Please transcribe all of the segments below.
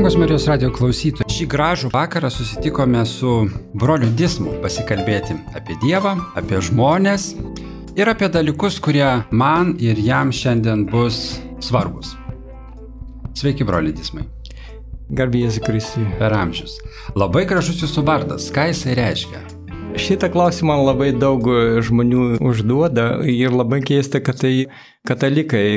Brangus Marijos radijo klausytojai, šį gražų vakarą susitikome su broliu Dismu pasikalbėti apie Dievą, apie žmonės ir apie dalykus, kurie man ir jam šiandien bus svarbus. Sveiki, broli Dismai. Garbė Jėzui Kristui. Per amžius. Labai gražus jūsų vardas. Ką jisai reiškia? Šitą klausimą labai daug žmonių užduoda ir labai keista, kad tai katalikai.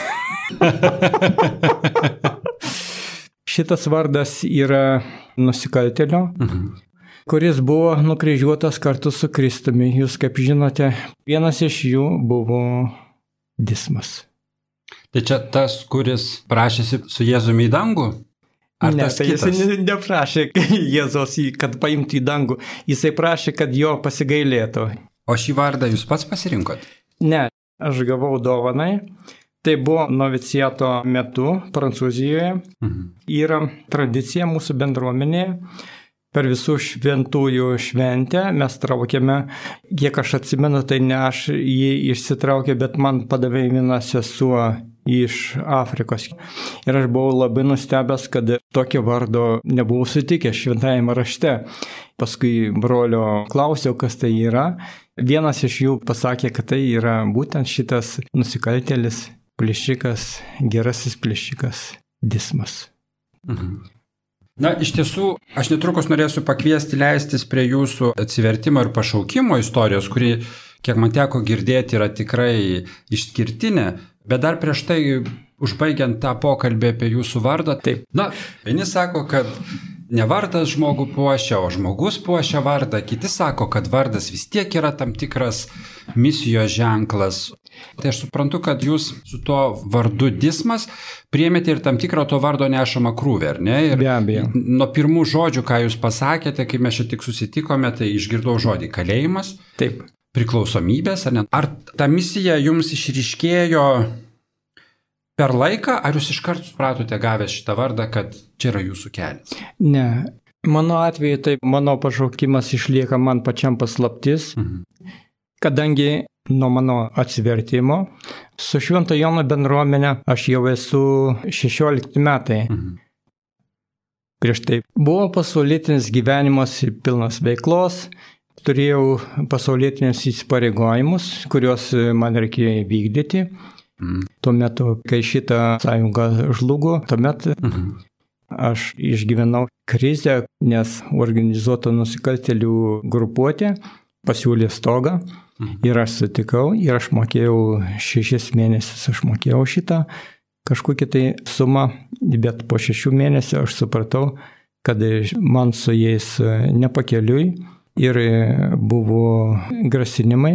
Šitas vardas yra nusikaltėlio, kuris buvo nukryžiuotas kartu su Kristumi. Jūs, kaip žinote, vienas iš jų buvo Dismas. Tai čia tas, kuris prašėsi su Jėzumi į dangų? Ar ne, tas tai kitas? jisai neprašė Jėzos, kad paimtų į dangų. Jisai prašė, kad jo pasigailėtų. O šį vardą jūs pats pasirinkot? Ne, aš gavau dovanai. Tai buvo noviciato metu Prancūzijoje. Yra tradicija mūsų bendruomenėje. Per visų šventųjų šventę mes traukėme, kiek aš atsimenu, tai ne aš jį išsitraukė, bet man padavė viena sesuo iš Afrikos. Ir aš buvau labai nustebęs, kad tokio vardo nebuvau sutikęs šventajame rašte. Paskui brolio klausiau, kas tai yra. Vienas iš jų pasakė, kad tai yra būtent šitas nusikaltėlis, plėšikas, gerasis plėšikas Dismas. Na, iš tiesų, aš netrukus norėsiu pakviesti leistis prie jūsų atsivertimo ir pašaukimo istorijos, kuri, kiek man teko girdėti, yra tikrai išskirtinė, bet dar prieš tai, užbaigiant tą pokalbį apie jūsų vardą, taip. Na, vieni sako, kad ne vardas žmogų puošia, o žmogus puošia vardą, kiti sako, kad vardas vis tiek yra tam tikras misijos ženklas. Tai aš suprantu, kad jūs su tuo vardu Dismas priėmėte ir tam tikrą to vardo nešamą krūvį, ar ne? Ir be abejo. Nuo pirmų žodžių, ką jūs pasakėte, kai mes čia tik susitikome, tai išgirdau žodį kalėjimas, taip. Priklausomybės, ar ne? Ar ta misija jums išryškėjo per laiką, ar jūs iškart supratote gavęs šitą vardą, kad čia yra jūsų kelias? Ne. Mano atveju tai mano pašaukimas išlieka man pačiam paslaptis, kadangi nuo mano atsivertimo su Švento Jono bendruomenė aš jau esu 16 metai. Prieš tai buvo pasaulietinis gyvenimas pilnas veiklos, turėjau pasaulietinius įsipareigojimus, kuriuos man reikėjo įvykdyti. Tuo metu, kai šita sąjunga žlugo, tuomet aš išgyvenau krizę, nes organizuota nusikaltėlių grupuotė pasiūlė stogą ir aš sutikau ir aš mokėjau 6 mėnesius, aš mokėjau šitą kažkokią tai sumą, bet po 6 mėnesių aš supratau, kad man su jais nepakeliui ir buvo grasinimai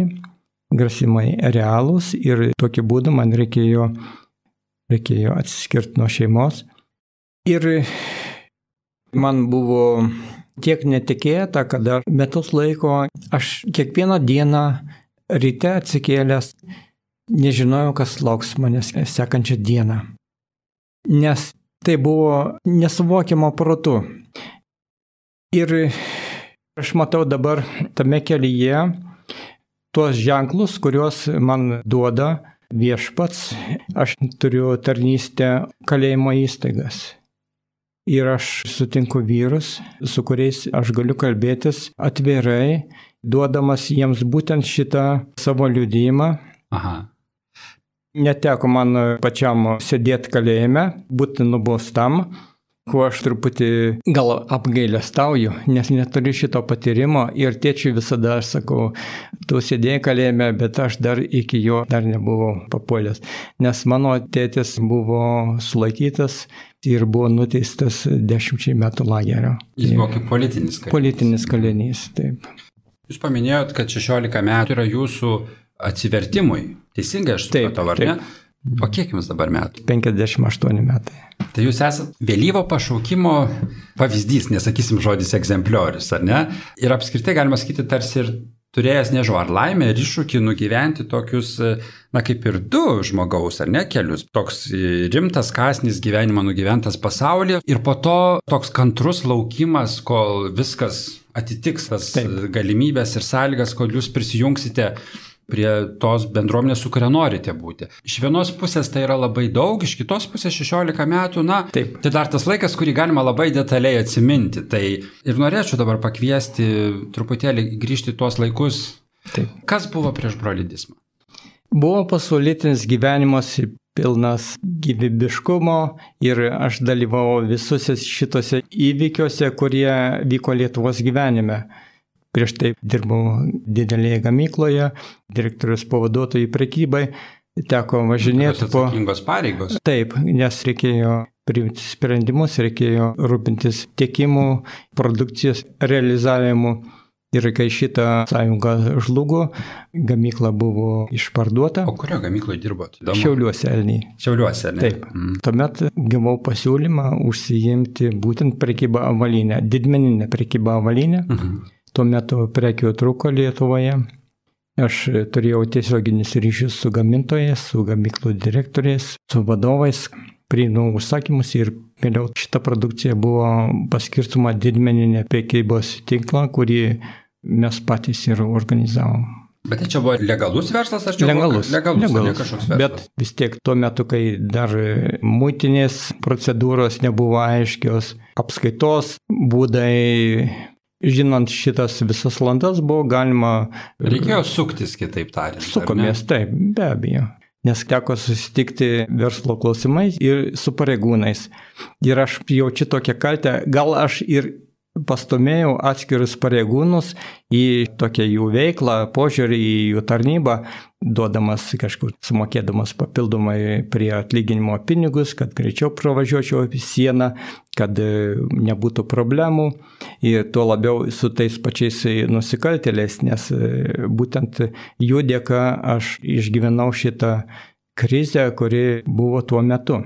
realūs ir tokiu būdu man reikėjo atsiskirti nuo šeimos. Ir man buvo tiek netikėta, kad metus laiko aš kiekvieną dieną ryte atsikėlęs nežinojau, kas lauks manęs sekančią dieną. Nes tai buvo nesuvokiama protu. Ir aš matau dabar tame kelyje tuos ženklus, kuriuos man duoda viešpats. Aš turiu tarnystę kalėjimo įstaigas. Ir aš sutinku vyrus, su kuriais aš galiu kalbėtis atvirai, duodamas jiems būtent šitą savo liudijimą. Neteko man pačiam sėdėti kalėjime, būti nubaustam, kuo aš truputį gal apgailestauju, nes neturiu šito patyrimo ir tėčiui visada aš sakau, tu sėdėjai kalėjime, bet aš dar iki jo dar nebuvau papuolęs, nes mano tėtis buvo sulaikytas ir buvo nuteistas 10 metų lagerio. Jis buvo kaip politinis kalinys. Politinis kalinys, taip. Jūs paminėjot, kad 16 metų yra jūsų atsivertimui. Teisingai aš supratau, ar ne? O kiek jums dabar metų? 58 metai. Tai jūs esate vėlyvo pašaukimo pavyzdys, nesakysim žodis egzempliorius, ar ne? Ir apskritai galima sakyti tarsi ir turėjęs, nežinau, ar laimę ir iššūkį nugyventi tokius, na kaip ir du žmogaus, ar ne, kelius. Toks rimtas kąsnis gyvenimo nugyventas pasaulyje ir po to toks kantrus laukimas, kol viskas atitiks tas galimybės ir sąlygas, kol jūs prisijungsite prie tos bendruomenės, su kuria norite būti. Iš vienos pusės tai yra labai daug, iš kitos pusės 16 metų, Taip. Tai dar tas laikas, kurį galima labai detaliai atsiminti. Tai ir norėčiau dabar pakviesti truputėlį grįžti tuos laikus. Taip. Kas buvo prieš brolį Dismą? Buvo pasaulietinis gyvenimas pilnas gyvybiškumo ir aš dalyvavau visuose šitose įvykiuose, kurie vyko Lietuvos gyvenime. Prieš tai dirbau didelėje gamykloje, direktorius pavaduotojų prekybai, teko važinėti po... Atsakingos pareigos. Taip, nes reikėjo priimti sprendimus, reikėjo rūpintis tiekimu, produkcijos realizavimu. Ir kai šitą sąjungą žlugo, gamykla buvo išparduota. O kurio gamykloje dirbot? Šiauliuose Elniai. Šiauliuose, ne? Taip. Tuomet gavau pasiūlymą užsiimti būtent prekybą avalinę, didmeninę prekybą avalinę. Tuo metu prekių trūko Lietuvoje. Aš turėjau tiesioginius ryšius su gamintojais, su gamyklų direktoriais, su vadovais. Priėmiau užsakymus ir vėliau šita produkcija buvo paskirstoma didmeninė prekybos tinklą, kurį mes patys ir organizavom. Bet tai čia buvo legalus verslas, ar čia legalus, buvo legalus, ne kažkoks verslas? Bet vis tiek tuo metu, kai dar muitinės procedūros nebuvo aiškios, apskaitos būdai, žinant šitas visas landas, buvo galima... Reikėjo suktis, kitaip tariant. Sukomės, taip, be abejo. Nes teko susitikti verslo klausimais ir su pareigūnais. Ir aš jaučiu tokią kaltę, gal aš ir pastumėjau atskirus pareigūnus į tokią jų veiklą, požiūrį į jų tarnybą, duodamas kažkur, sumokėdamas papildomai prie atlyginimo pinigus, kad greičiau pravažiuočiau sieną, kad nebūtų problemų. Ir tuo labiau su tais pačiais nusikaltėliais, nes būtent jų dėka aš išgyvenau šitą krizę, kuri buvo tuo metu.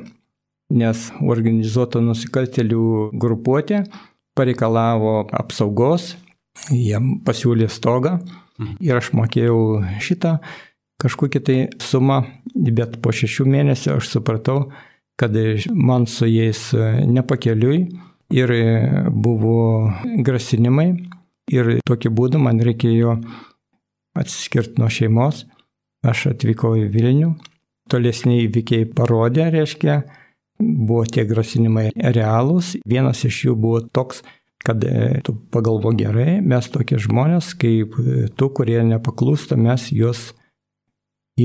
Nes organizuoto nusikaltėlių grupuotė pareikalavo apsaugos, jiem pasiūlė stogą ir aš mokėjau šitą kažkokią tai sumą, bet po 6 mėnesių aš supratau, kad man su jais nepakeliui ir buvo grasinimai ir tokiu būdu man reikėjo atsiskirti nuo šeimos. Aš atvykau į Vilnių, tolesniai įvykiai parodė, reiškia, buvo tie grasinimai realūs. Vienas iš jų buvo toks, kad tu pagalvo gerai, mes tokie žmonės, kaip tu, kurie nepaklūsta, mes juos į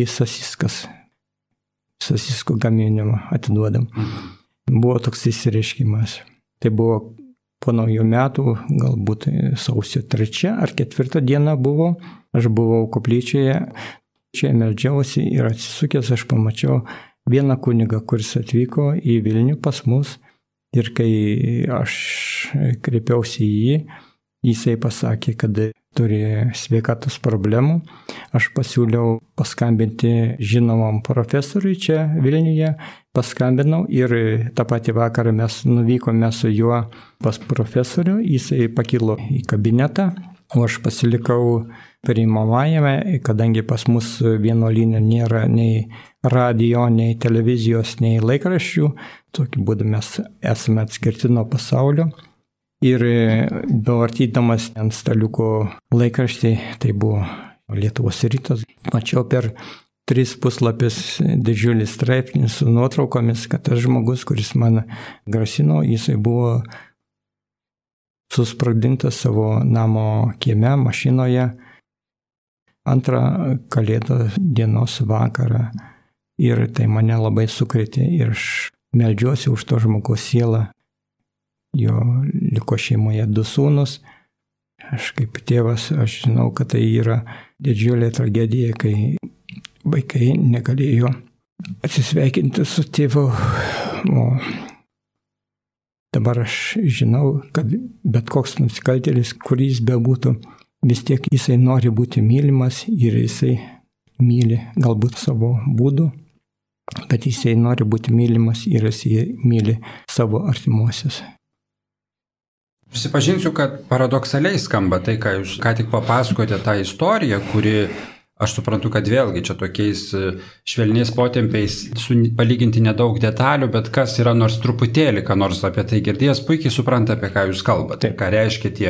sasiskų gaminimą atiduodam. Buvo toks įsireiškimas. Tai buvo po naujų metų, galbūt sausio 3 ar 4 diena buvo. Aš buvau koplyčioje, čia meldžiausi ir atsisukęs aš pamačiau vieną kunigą, kuris atvyko į Vilnių pas mus. Ir kai aš kreipiausi į jį, jisai pasakė, kad turi sveikatos problemų. Aš pasiūliau paskambinti žinomam profesoriui čia Vilniuje. Paskambinau ir tą patį vakarą mes nuvykome su juo pas profesorių. Jisai pakilo į kabinetą, o aš pasilikau priimamajame, kadangi pas mus vienuolyne nėra nei radio, nei televizijos, nei laikraščių. Tokiu būdu mes esame atskirti nuo pasaulio. Ir bevartydamas ant staliuko laikraštį, tai buvo Lietuvos rytas, mačiau per 3 puslapius didžiulį straipsnį su nuotraukomis, kad tas žmogus, kuris man grasino, jisai buvo susprogdintas savo namo kieme, mašinoje, 2 Kalėdų dienos vakarą. Ir tai mane labai sukrėtė ir aš meldžiuosi už to žmogaus sielą. Jo liko šeimoje 2 sūnus. Aš kaip tėvas, aš žinau, kad tai yra didžiulė tragedija, kai vaikai negalėjo atsisveikinti su tėvu. O dabar aš žinau, kad bet koks nusikaltėlis, kuris bebūtų, vis tiek jisai nori būti mylimas ir jisai myli galbūt savo būdu, bet jisai nori būti mylimas ir jisai myli savo artimuosius. Prisipažinsiu, kad paradoksaliai skamba tai, ką jūs ką tik papasakote, tą istoriją, kuri, aš suprantu, kad vėlgi čia tokiais švelniais potempiais palyginti nedaug detalių, bet kas yra nors truputėlį, ką nors apie tai girdėjęs, puikiai supranta, apie ką jūs kalbate, ką reiškia tie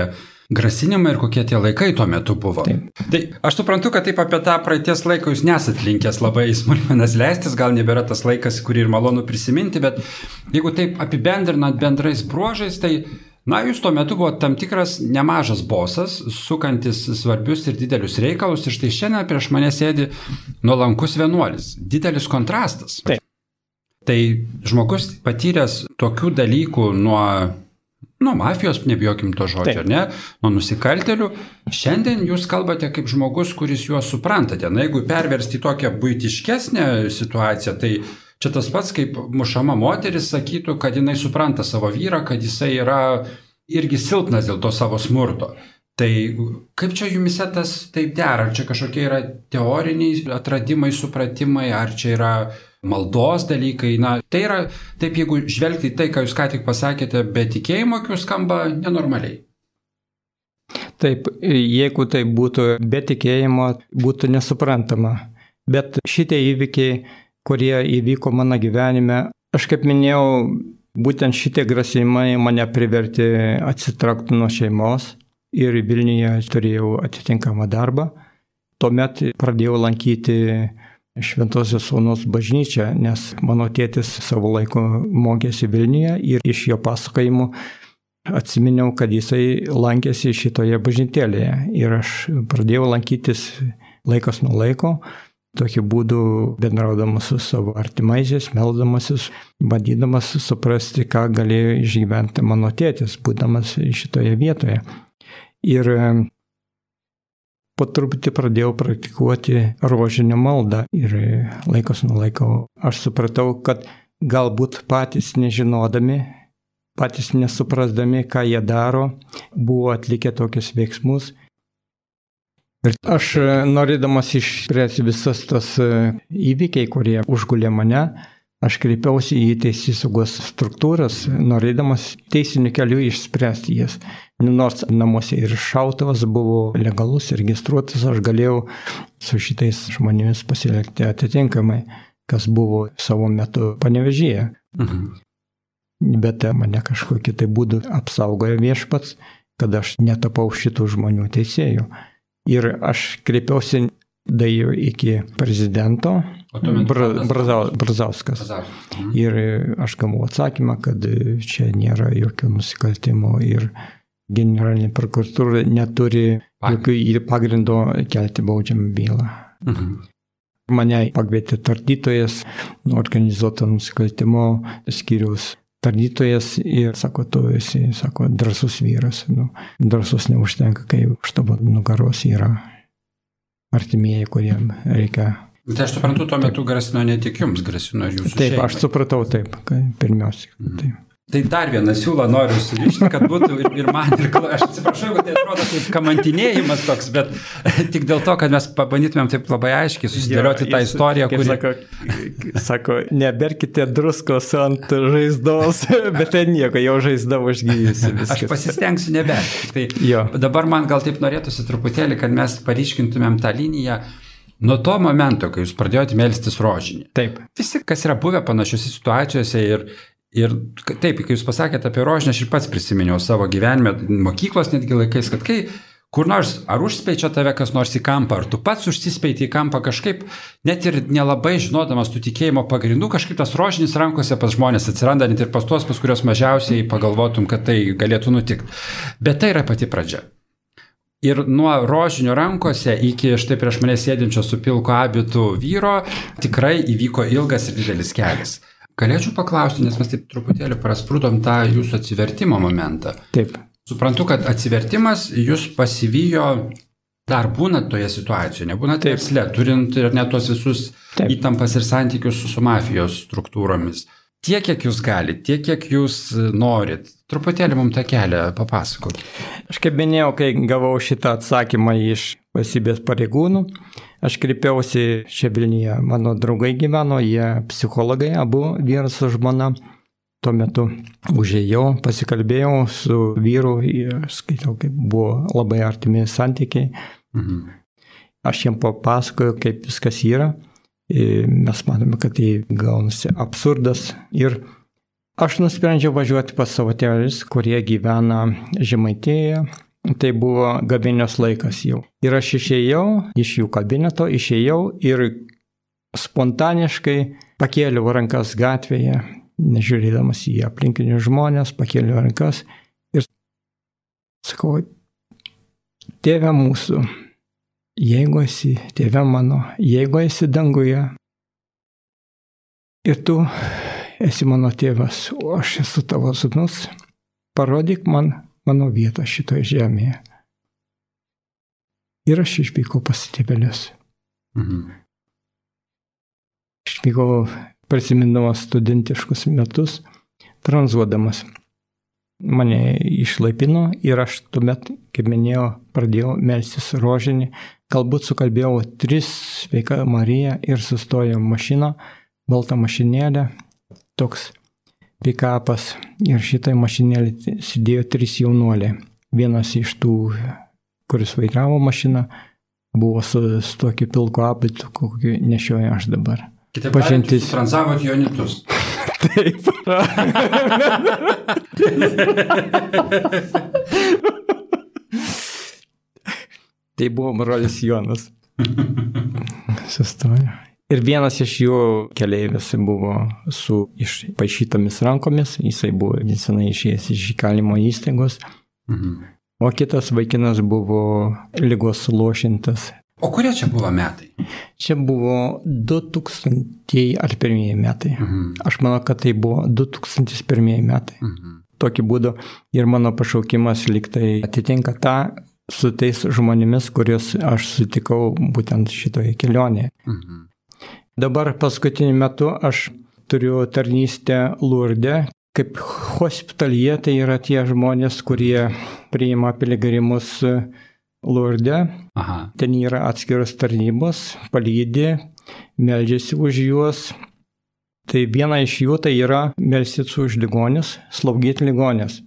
grasinimai ir kokie tie laikai tuo metu buvo. Taip. Tai aš suprantu, kad taip apie tą praeities laiką jūs nesat linkęs labai į smulkmenas leistis, gal nebėra tas laikas, kurį ir malonu prisiminti, bet jeigu taip apibendrinant bendrais bruožais, tai jūs tuo metu buvo tam tikras nemažas bosas, sukantis svarbius ir didelius reikalus, ir štai šiandien prieš mane sėdi nuolankus vienuolis. Didelis kontrastas. Taip. Tai žmogus patyręs tokių dalykų nuo mafijos, nebijokim to žodžio, ar ne, nuo nusikaltelių, šiandien jūs kalbate kaip žmogus, kuris juos suprantate. Jeigu perversti tokią buitiškesnę situaciją, tai čia tas pats, kaip mušama moteris sakytų, kad jinai supranta savo vyrą, kad jisai yra irgi silpnas dėl to savo smurto. Tai kaip čia jumise tas taip dera? Ar čia kažkokie yra teoriniai atradimai, supratimai, ar čia yra maldos dalykai? Tai yra, taip jeigu žvelgti į tai, ką jūs ką tik pasakėte, be tikėjimo, kai skamba nenormaliai. Taip, jeigu tai būtų be tikėjimo, būtų nesuprantama. Bet šitie įvykiai, kurie įvyko mano gyvenime, aš kaip minėjau, būtent šitie grasinimai mane privertė atsitraukti nuo šeimos ir Vilniuje turėjau atitinkamą darbą. Tuomet pradėjau lankyti Šventosios Onos bažnyčią, nes mano tėtis savo laiku mokėsi Vilniuje ir iš jo pasakojimų atsiminiau, kad jisai lankėsi šitoje bažnytėlėje. Ir aš pradėjau lankytis laikas nuo laiko, tokiu būdu bendraudamas su savo artimaisiais, meldamasis, bandydamas suprasti, ką galėjo išgyventi mano tėtis, būdamas šitoje vietoje. Ir po truputį pradėjau praktikuoti rožinę maldą ir laikas nuo laiko aš supratau, kad galbūt patys nežinodami, patys nesuprasdami, ką jie daro, buvo atlikę tokius veiksmus. Ir aš norėdamas išspręsti visas tas įvykiai, kurie užgulė mane, aš kreipiausi į teisėsaugos struktūras, norėdamas teisiniu keliu išspręsti jas. Nors namuose ir šautuvas buvo legalus, registruotas, aš galėjau su šitais žmonėmis pasielgti atitinkamai, kas buvo savo metu Panevėžyje. Bet mane kažkokiu tai būdu apsaugojo viešpats, kad aš netapau šitų žmonių teisėjų. Ir aš kreipiausi daėjau iki prezidento Brazauskas. Ir aš gavau atsakymą, kad čia nėra jokių nusikaltimų ir generalinė prokuratūra neturi jokių pagrindo kelti baudžiamą bylą. Mane pakvietė tardytojas, organizuoto nusikaltimo skyriaus tardytojas ir sako, tu esi, drąsus vyras. Drąsus neužtenka, kai už tavo nugaros yra artimieji, kuriem reikia. Tai aš suprantu, tuo metu grasino ne tik jums, grasino ir jūsų šeimai. Taip, aš supratau taip, pirmiausia. Taip. Tai dar vieną siūlą noriu surišti, kad būtų ir man, ir aš atsiprašau, kad tai atrodo kaip kamantinėjimas toks, bet tik dėl to, kad mes pabandytumėm taip labai aiškiai susidėlioti tą istoriją, kuri... Sako, neberkite druskos ant žaizdos, bet tai nieko, jau žaizda užgyjusi viskas. Aš pasistengsiu neberti. Tai dabar man gal taip norėtųsi truputėlį, kad mes paryškintumėm tą liniją nuo to momento, kai jūs pradėjote melstis rožinį. Taip. Visi, kas yra buvę panašiose situacijose ir taip, kai jūs pasakėte apie rožinę, aš ir pats prisiminiau savo gyvenime, mokyklos netgi laikais, kad kai kur nors, ar užspeičia tave kas nors į kampą, ar tu pats užsispeiti į kampą kažkaip, net ir nelabai žinodamas tų tikėjimo pagrindų, kažkaip tas rožinis rankose pas žmonės atsiranda, net ir pas tuos, pas kurios mažiausiai pagalvotum, kad tai galėtų nutikti. Bet tai yra pati pradžia. Ir nuo rožinio rankose iki štai prieš mane sėdinčio su pilku abitu vyro tikrai įvyko ilgas ir didelis kelias. Galėčiau paklausti, nes mes taip truputėlį prasprūdom tą jūsų atsivertimo momentą. Taip. Suprantu, kad atsivertimas jūs pasivijo dar būnant toje situacijoje, nebūnant versle, turint ir net tuos visus įtampas ir santykius su mafijos struktūromis. Tiek, kiek jūs galite, tiek, kiek jūs norit. Truputėlį mums tą kelią papasakot. Aš kaip minėjau, kai gavau šitą atsakymą iš valstybės pareigūnų, aš kreipiausi čia Vilniuje. Mano draugai gyveno, jie psichologai, abu vyras su žmona. Tuo metu užėjau, pasikalbėjau su vyru ir skaitau, kaip buvo labai artimi santykiai. Aš jiems papasakojau, kaip viskas yra. Mes matome, kad tai gaunasi absurdas. Ir aš nusprendžiau važiuoti pas savo tėvelius, kurie gyvena Žemaitėje. tai buvo gavėnios laikas jau. Ir aš išėjau iš jų kabineto, ir spontaniškai pakėliau rankas gatvėje, nežiūrėdamas į aplinkinius žmonės, pakėliau rankas ir sakau, Tėve mūsų, jeigu esi, Tėve mano, jeigu esi danguje ir tu esi mano tėvas, o aš esu tavo sūnus, parodyk man mano vietą šitoje žemėje. Ir aš išvykau pas tėvelius. Išvykau prisimindamas studentiškus metus, tranzuodamas. Mane išlaipino ir aš tuomet, kaip minėjau, pradėjau melstis rožinį. Galbūt sukalbėjau 3 Sveika Marija ir sustojo mašina, balta mašinėlė, toks pikapas. Ir šitai mašinėlė sėdėjo 3 jaunuoliai. Vienas iš tų, kuris vairavo mašiną, buvo su tokiu pilku apaitu, kokį nešioju aš dabar. Kitaip tariant, jūs transavot jonitus. Taip. Tai buvo brolis Jonas. Sustojo. Ir vienas iš jų keleivis buvo su išpaišytomis rankomis, jisai buvo nesenai išėjęs iš įkalinimo įstaigos, o kitas vaikinas buvo ligos suluošintas. O kurie čia buvo metai? Čia buvo 2000 ar pirmieji metai. Aš manau, kad tai buvo 2001 metai. Tokiu būdu ir mano pašaukimas lygtai atitinka tą su tais žmonėmis, kuriuos aš sutikau būtent šitoje kelionėje. Dabar paskutiniu metu aš turiu tarnystę Lurde. Kaip hospitalyje tai yra tie žmonės, kurie priima piligrimus Lurde. Ten yra atskiros tarnybos, palydi, meldžiasi už juos. Tai viena iš jų tai yra melsis už ligonius, slaugyti ligonės.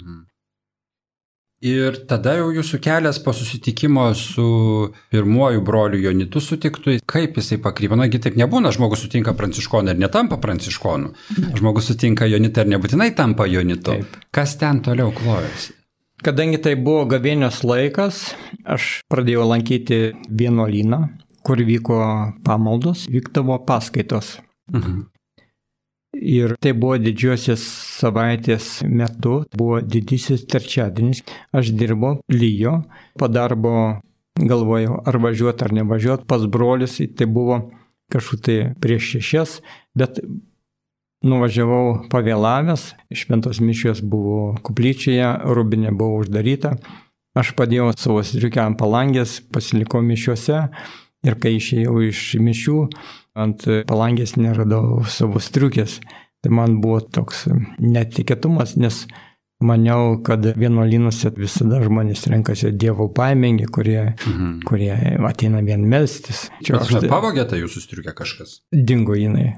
Ir tada jau jūsų kelias po susitikimo su pirmuoju broliu Jonitu sutiktu, kaip jisai pakrypo. Nagi taip nebūna, žmogus sutinka pranciškoną ir netampa pranciškonu. Žmogus sutinka Jonitą ir nebūtinai tampa Jonitu. Taip. Kas ten toliau klojasi? Kadangi tai buvo gavėnios laikas, aš pradėjau lankyti vienuolyną, kur vyko pamaldos, vykdavo paskaitos. Ir tai buvo didžiosios savaitės metu, buvo didysis trečiadienis. Aš dirbau, lyjo, po darbo galvojau, ar važiuoti ar nevažiuoti pas brolius. Tai buvo kažkur tai prieš 6, bet nuvažiavau pavėlavęs. Šventos mišios buvo koplyčioje, rūbinė buvo uždaryta. Aš padėjau savo striukę ant palangės, pasilikau mišiuose ir kai išėjau iš mišių, ant palangės neradau savo striukės. Tai man buvo toks netikėtumas, nes maniau, kad vienuolynuose visada žmonės renkasi Dievo baimingi, kurie ateina vien melstis. Bet pavogė tą jūsų striukę kažkas? Dingo jinai.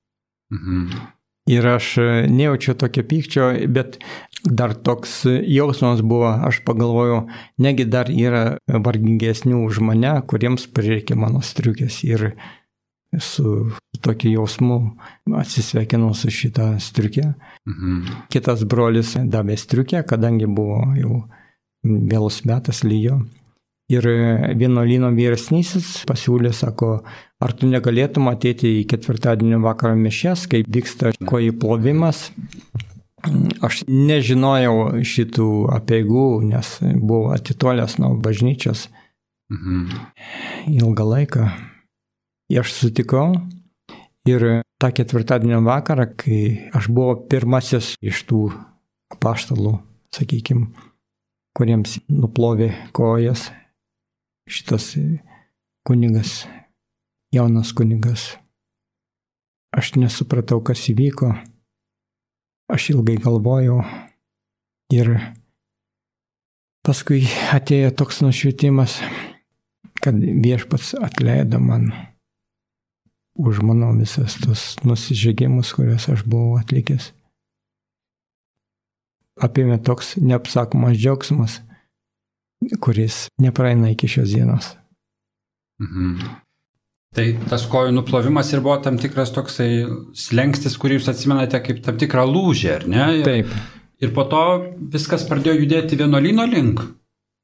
Ir aš nejaučiu tokio pykčio, bet dar toks jausmas buvo, aš pagalvojau, negi dar yra vargingesnių už mane, kuriems prireikia mano striukės. Ir su tokiu jausmu atsisveikinau su šitą striukę. Kitas brolis davė striukę, kadangi buvo jau vėlus metas, lyjo. Ir vienuolyno vyresnysis pasiūlė, sako, ar tu negalėtum ateiti į ketvirtadienio vakaro mišias, kai vyksta kojų plovimas. Aš nežinojau šitų apeigų, nes buvau atitolęs nuo bažnyčios ilgą laiką. Aš sutikau ir tą ketvirtadienio vakarą, kai aš buvau pirmasis iš tų apaštalų, sakykime, kuriems nuplovė kojas, šitas kunigas, jaunas kunigas. Aš nesupratau, kas įvyko. Aš ilgai galvojau ir paskui atėjo toks nušvitimas, kad Viešpats atleido man už mano visas tos nusižengimus, kuriuos aš buvau atlikęs. Apėmė toks neapsakomas džiaugsmas, kuris nepraeina iki šios dienos. Tai tas kojų nuplovimas ir buvo tam tikras toksai slengstis, kurį jūs atsimenate kaip tam tikrą lūžį, ar ne? Taip. Ir po to viskas pradėjo judėti vienuolyno link.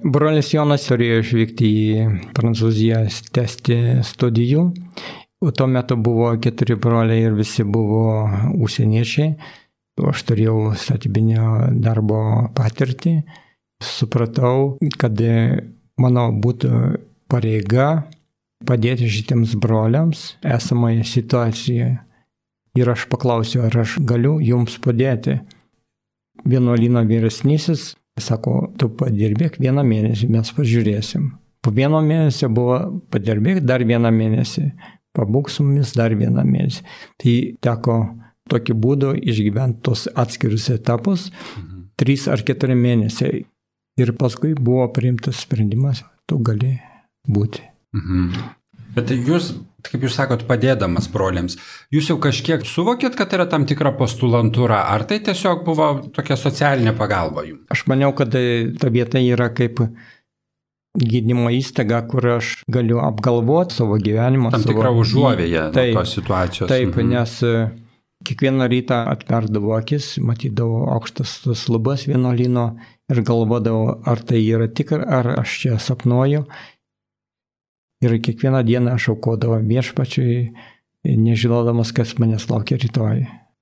Brolis Jonas turėjo išvykti į Prancūziją tęsti studijų. Tuo metu buvo 4 broliai ir visi buvo užsieniečiai. Aš turėjau statybinio darbo patirtį. Supratau, kad mano būtų pareiga padėti šitiems broliams esamoje situacijoje. Ir aš paklausiau, ar aš galiu jums padėti. Vienuolyno vyresnysis sako, tu padirbėk 1 mėnesį, mes pažiūrėsim. Po 1 mėnesio buvo padirbėk dar 1 mėnesį, pabūk su mumis dar 1 mėnesį. Tai teko tokiu būdu išgyventi tos atskirius etapus, 3 ar 4 mėnesiai. Ir paskui buvo priimtas sprendimas, tu gali būti. Bet jūs, kaip jūs sakot, padėdamas broliams, jūs jau kažkiek suvokėt, kad yra tam tikra postulantūra, ar tai tiesiog buvo tokia socialinė pagalba jums? Aš maniau, kad ta vieta yra kaip gydymo įstaiga, kur aš galiu apgalvoti savo gyvenimą. Tam tikra užuovėja tos situacijos. Taip, nes kiekvieną rytą atverdavau akis, matydavau aukštas tas lubas vienuolyno ir galvodavau, ar tai yra tikra, ar aš čia sapnuoju. Ir kiekvieną dieną aš aukodavau viešpačiui, nežinodamas, kas manęs laukia rytoj.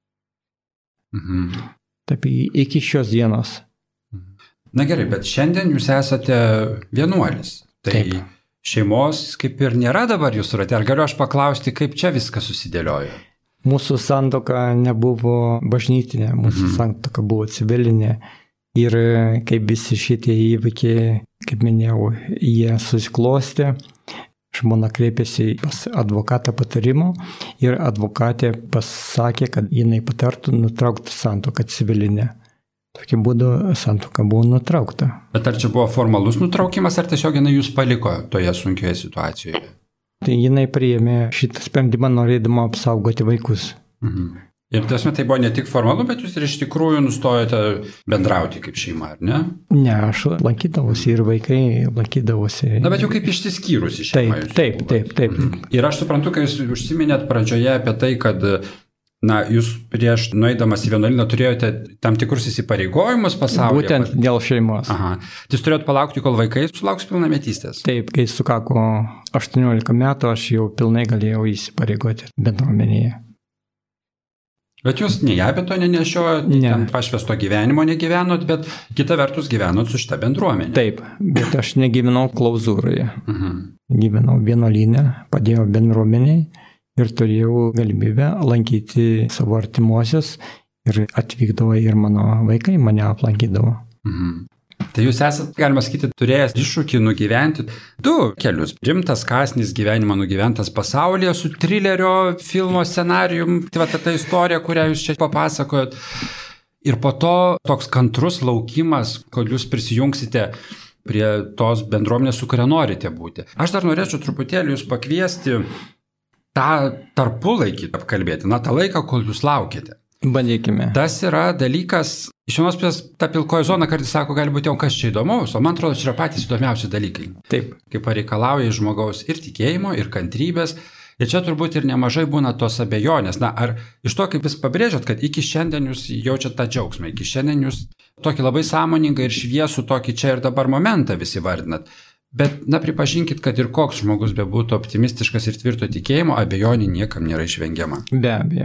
Taip, iki šios dienos. Na gerai, bet šiandien jūs esate vienuolis. Tai taip. Šeimos kaip ir nėra dabar jūsų rate. Ar galiu aš paklausti, kaip čia viskas susidėliojo? Mūsų santuoka nebuvo bažnytinė, mūsų santuoka buvo civilinė. Ir kaip visi šitie įvykiai, kaip minėjau, jie susiklostė. Žmona kreipėsi pas advokatą patarimo ir advokatė pasakė, kad jinai patartų nutraukti santuoką civilinę. Tokiu būdu santuoka buvo nutraukta. Bet ar čia buvo formalus nutraukimas, ar tiesiog jinai jūs paliko toje sunkioje situacijoje? Tai jinai priėmė šitą sprendimą norėdama apsaugoti vaikus. Ir tiesiog tai buvo ne tik formalu, bet jūs ir iš tikrųjų nustojote bendrauti kaip šeima, ar ne? Ne, aš lankydavosi ir vaikai lankydavosi. Na, bet jau kaip išsiskyrusi šeima. Taip. Ir aš suprantu, kai jūs užsiminėt pradžioje apie tai, kad jūs prieš nueidamas į vienuolyną turėjote tam tikrus įsipareigojimus pasaulyje. Būtent dėl šeimos. Tai jūs turėjot palaukti, kol vaikai sulauks pilnametystės? Taip, kai sukako 18 metų, aš jau pilnai galėjau įsipareigoti bendruomenėje. Bet jūs nei apie to nenešiojot, ten pašvesto gyvenimo negyvenot, bet kita vertus gyvenot su šita bendruomenė. Taip, bet aš negyvenau klauzūroje. Gyvenau vienuolyne, padėjau bendruomeniai ir turėjau galimybę lankyti savo artimuosius ir atvykdavo ir mano vaikai mane aplankydavo. Tai jūs esat, galima sakyti, turėjęs iššūkį nugyventi 2 kelius. Rimtas kąsnis gyvenimą nugyventas pasaulyje su trilerio filmo scenarijum, tai ta istorija, kurią jūs čia papasakojot. Ir po to toks kantrus laukimas, kol jūs prisijungsite prie tos bendruomenės, su kuria norite būti. Aš dar norėčiau truputėlį jūs pakviesti tą tarpulaikį apkalbėti, tą laiką, kol jūs laukite. Bandykime. Tas yra dalykas, iš vienos pusės ta pilkoji zona kartais sako, gali būti jau kas čia įdomaus, o man atrodo, čia yra patys įdomiausi dalykai. Taip. Kaip pareikalauja iš žmogaus ir tikėjimo, ir kantrybės. Ir čia turbūt ir nemažai būna tos abejonės. Ar iš to, kaip vis pabrėžiat, kad iki šiandien jūs jaučiat tą džiaugsmą, iki šiandien jūs tokį labai sąmoningą ir šviesų tokį čia ir dabar momentą visi vardinat. Bet, pripažinkit, kad ir koks žmogus bebūtų optimistiškas ir tvirto tikėjimo, abejonė niekam nėra išvengiama. Be abejo.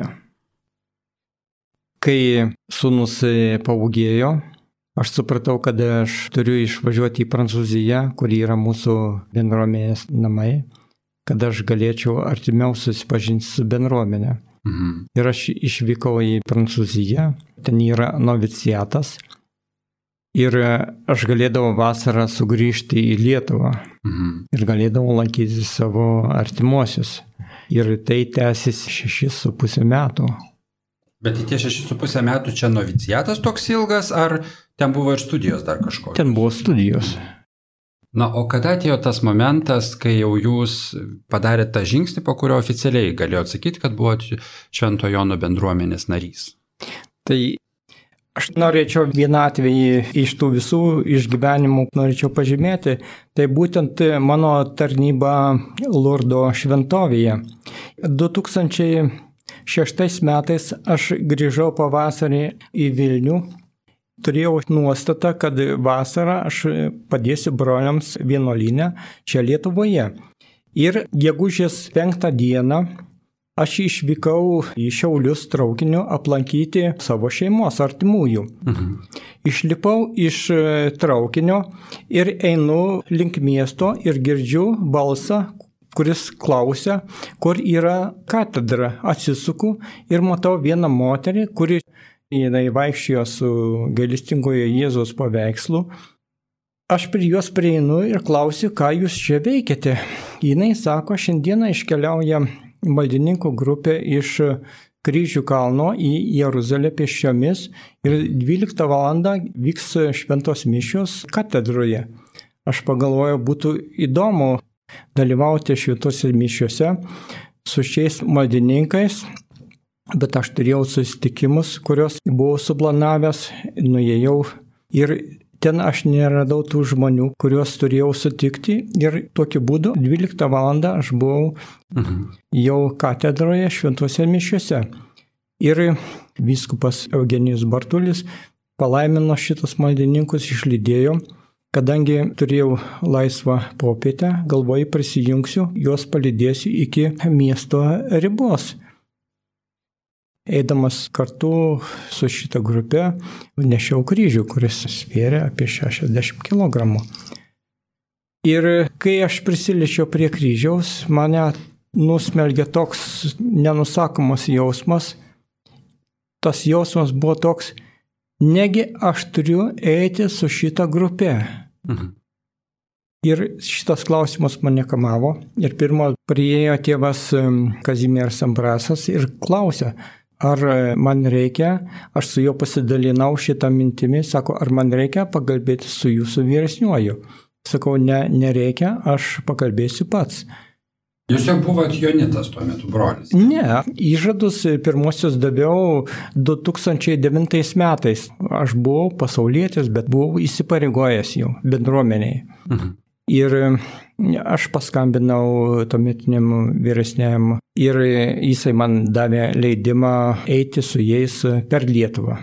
Kai sūnus paūgėjo, aš supratau, kad aš turiu išvažiuoti į Prancūziją, kur yra mūsų bendruomenės namai, kad aš galėčiau artimiau susipažinti su bendruomenė. Ir aš išvykau į Prancūziją, ten yra noviciatas. Ir aš galėdavau vasarą sugrįžti į Lietuvą ir galėdavau lankyti savo artimuosius. Ir tai tęsis 6,5 metų. Bet tie 6,5 metų čia noviciatas toks ilgas, ar ten buvo ir studijos dar kažkokios? Ten buvo studijos. O kada atėjo tas momentas, kai jau jūs padarėte tą žingsnį, po kurio oficialiai galėjot sakyti, kad buvote Švento Jono bendruomenės narys? Tai aš norėčiau vieną atvejį iš tų visų išgyvenimų norėčiau pažymėti. Tai būtent mano tarnyba Lurdo šventovėje. 2006 metais aš grįžau pavasarį į Vilnių turėjau nuostatą, kad vasarą aš padėsiu broliams vienuolyne čia Lietuvoje. Ir gegužės 5 dieną aš išvykau į Šiaulius traukiniu aplankyti savo šeimos artimųjų. Išlipau iš traukinio ir einu link miesto ir girdžiu balsą, kuris klausia, kur yra katedra. Atsisuku ir matau vieną moterį, kuri jinai vaikščiojo su gailestingojo Jėzaus paveikslu. Aš prie jos prieinu ir klausiu, ką jūs čia veikiate. Jinai sako, šiandieną iškeliauja maldininkų grupė iš Kryžių kalno į Jeruzalę pėsčiomis ir 12 valandą vyks šventos mišios katedroje. Aš pagalvojau, būtų įdomu dalyvauti šventose mišiose su šiais maldininkais, bet aš turėjau susitikimus, kuriuos buvau suplanavęs, nuėjau ir ten aš neradau tų žmonių, kuriuos turėjau sutikti ir tokiu būdu 12 valandą aš buvau jau katedroje šventose mišiose. Ir vyskupas Eugenijus Bartulis palaimino šitus maldininkus, išlydėjo, kadangi turėjau laisvą popietę, galvoju prisijungsiu, juos palydėsiu iki miesto ribos. Eidamas kartu su šita grupe nešiau kryžių, kuris svėrė apie 60 kg. Ir kai aš prisiliečiau prie kryžiaus, mane nusmelgė toks nenusakomas jausmas. Tas jausmas buvo toks, negi aš turiu eiti su šita grupe. Ir šitas klausimas mane kamavo. Ir pirmo priėjo tėvas Kazimieras Ambrasas ir klausė, ar man reikia, aš su juo pasidalinau šitą mintimį, sako, ar man reikia pakalbėti su jūsų vyresniuoju. Sakau, ne, nereikia, aš pakalbėsiu pats. Jūs jau buvot Jonitas tuo metu, brolis? Ne, įžadus pirmosius daviau 2009 metais. Aš buvau pasaulietis, bet buvau įsipareigojęs jau bendruomeniai. Ir aš paskambinau tuometiniam vyresniam ir jisai man davė leidimą eiti su jais per Lietuvą.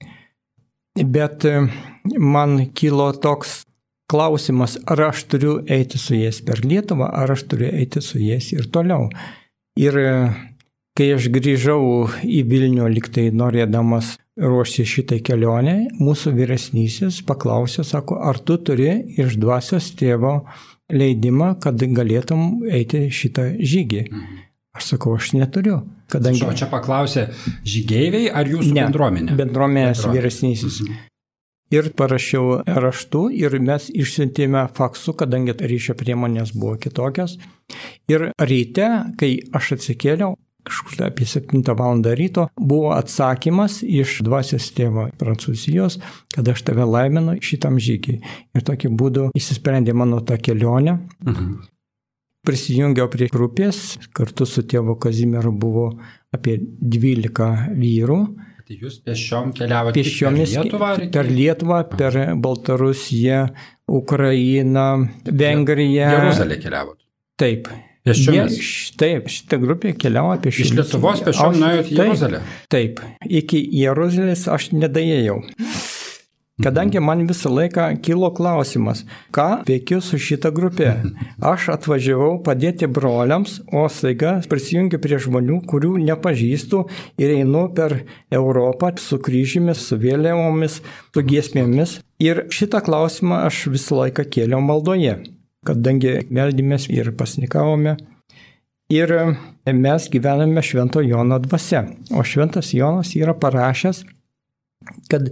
Bet man kilo toks klausimas, ar aš turiu eiti su jais per Lietuvą, ar aš turiu eiti su jais ir toliau. Ir kai aš grįžau į Vilnių, liktai norėdamas ruošti šitai kelionę, mūsų vyresnysis paklausė, sako, ar tu turi iš dvasios tėvo leidimą, kad galėtum eiti šitą žygį. Aš sakau, aš neturiu. Kadangi... O čia paklausė žygeiviai ar jūsų bendruomenė? Bendruomenės vyresnysis. Ir parašiau raštu ir mes išsiuntėme faksu, kadangi ryšio priemonės buvo kitokios. Ir ryte, kai aš atsikėliau, kažkur apie 7 valandą ryto, buvo atsakymas iš dvasios tėvo Prancūzijos, kad aš tave laiminu šitam žygiai. Ir tokiu būdu įsisprendė mano tą kelionę. Prisijungiau prie grupės, kartu su tėvu Kazimieru buvo apie 12 vyrų. Tai jūs pėsčiom keliavote per Lietuvą, per Baltarusiją, Ukrainą, Vengriją. Jeruzalę keliavote? Taip. Pėsčiomis? Taip, šitą grupę keliavo apie Iš Lietuvos pėsčiom nuėjote į Jeruzalę? Taip, iki Jeruzalės aš nedaėjau. Kadangi man visą laiką kilo klausimas, ką veikiu su šita grupė. Aš atvažiavau padėti broliams, o staiga prisijungiu prie žmonių, kurių nepažįstu ir einu per Europą su kryžimis, su vėliavomis, su giesmėmis. Ir šitą klausimą aš visą laiką kėliau maldoje, kadangi meldėmės ir pasnikavome. Ir mes gyvename Švento Jono dvasia. O Šventas Jonas yra parašęs, kad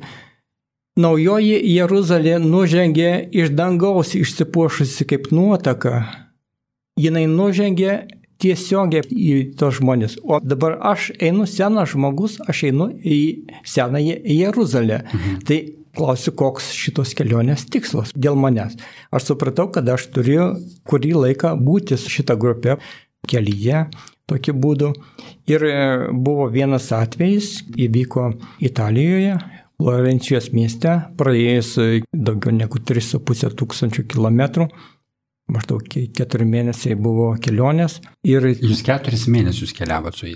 Naujoji Jeruzalė nužengė iš dangaus išsipuošusi kaip nuotaka. Jinai nužengė tiesiogiai į tos žmonės. O dabar aš einu senas žmogus, aš einu į senąją Jeruzalę. Tai klausiu, koks šitos kelionės tikslas dėl manęs. Aš supratau, kad aš turiu kurį laiką būti su šita grupė kelyje, tokiu būdu. Ir buvo vienas atvejis, įvyko Italijoje, Florencijos mieste, praėjus daugiau negu 3,5 tūkstančių kilometrų, maždaug 4 mėnesiai buvo kelionės. Ir jūs 4 mėnesius keliavot su jais?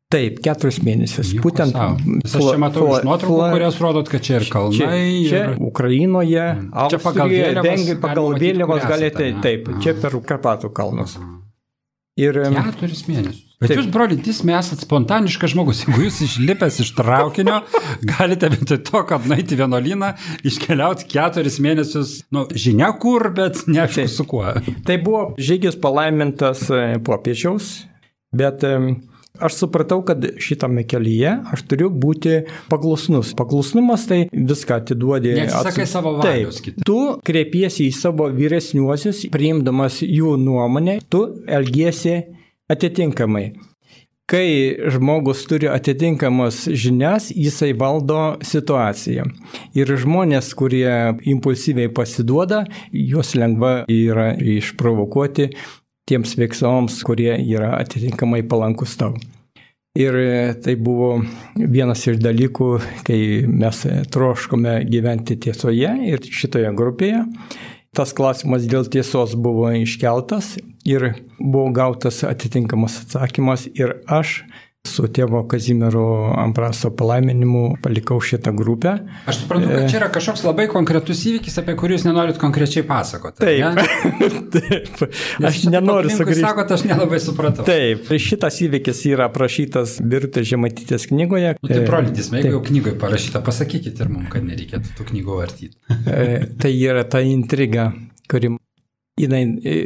Taip, 4 mėnesius. Būtent. Aš čia matau iš nuotraukų, kurias rodot, kad čia ir kalnai. Čia Ukrainoje, Austrijoje, pagal vėliavos galite, taip, čia per Karpatų kalnus. Ir 4 mėnesius. Bet jūs, broli, mes esat spontaniškas žmogus. Jeigu jūs išlipęs iš traukinio, galite vietoj to, kad nueiti vienuolyną, iškeliauti 4 mėnesius, žinia kur, bet neaišku su kuo. Tai buvo žygis palaimintas popiežiaus, bet aš supratau, kad šitame kelyje aš turiu būti paklusnus. Paklusnumas tai viską atiduodi. Neatsisakai savo valios. Taip, tu kreipiesi į savo vyresniuosius, priimdamas jų nuomonę, tu elgiesi atitinkamai. Kai žmogus turi atitinkamas žinias, jisai valdo situaciją. Ir žmonės, kurie impulsyviai pasiduoda, juos lengva yra išprovokuoti tiems veiksmams, kurie yra atitinkamai palankus tau. Ir tai buvo vienas iš dalykų, kai mes troškome gyventi tiesoje ir šitoje grupėje. Tas klausimas dėl tiesos buvo iškeltas ir buvo gautas atitinkamas atsakymas ir aš su tėvo Kazimiero Ambraso palaiminimu palikau šitą grupę. Aš suprantu, kad čia yra kažkoks labai konkretus įvykis, apie kurį jūs nenorit konkrečiai pasakoti. Taip. Taip. Aš nenoriu sugrįžti. Sakot, aš nelabai supratau. Taip. Šitas įvykis yra aprašytas Birutės Žemaitytės knygoje. Tai prolydis, jeigu jau knygoje parašyta, pasakykit ir mums, kad nereikėtų tų knygų vartyti. Tai yra ta intriga, kuri jinai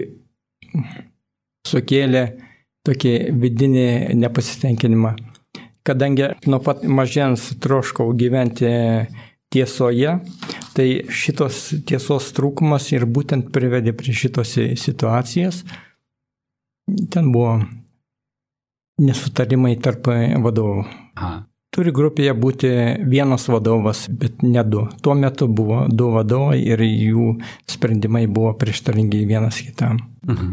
sukėlė tokį vidinį nepasitenkinimą. Kadangi nuo pat mažens troškau gyventi tiesoje, tai šitos tiesos trūkumas ir būtent privedė prie šitos situacijos. Ten buvo nesutarimai tarp vadovų. Turi grupėje būti vienas vadovas, bet ne 2. Tuo metu buvo 2 vadovai ir jų sprendimai buvo prieštaringi vienas kitam.